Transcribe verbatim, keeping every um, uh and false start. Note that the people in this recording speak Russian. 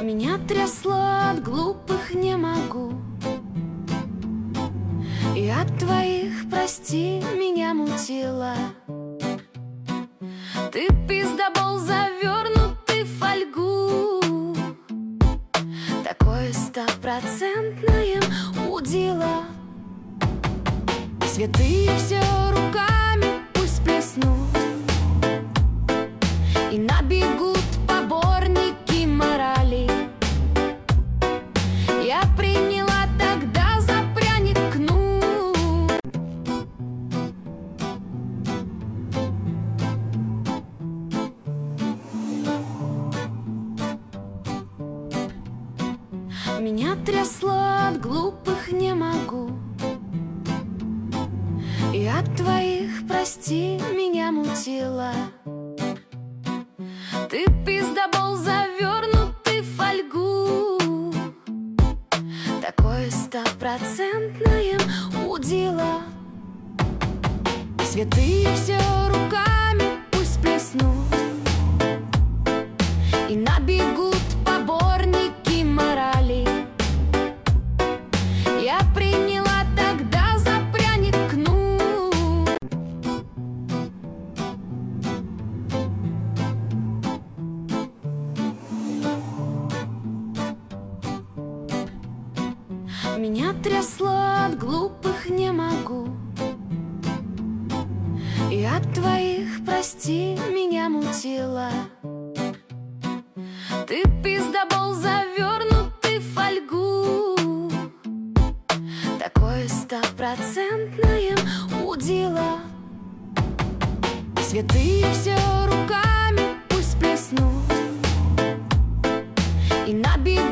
Меня трясло от глупых не могу. И от твоих, прости, меня мутило. Ты пиздобол, завернутый в фольгу. Такое стопроцентное удило. Святые все руками пусть плеснут, и набегут поборники морали. Я приняла тогда за пряник кнут. Меня трясло от глупых не могу. И от твоих, прости, меня мутило. Ты пиздобол, завернутый в фольгу. Такое стопроцентное удило. Святые все руками пусть плеснут, и набегут поборники морали. Я приняла тогда за пряник кнут. Меня трясло от глупых не могу. И от твоих, прости, меня мутило. Ты пиздобол, завернутый в фольгу. Такое стопроцентное удило. Святые все руками пусть плеснут, и набегут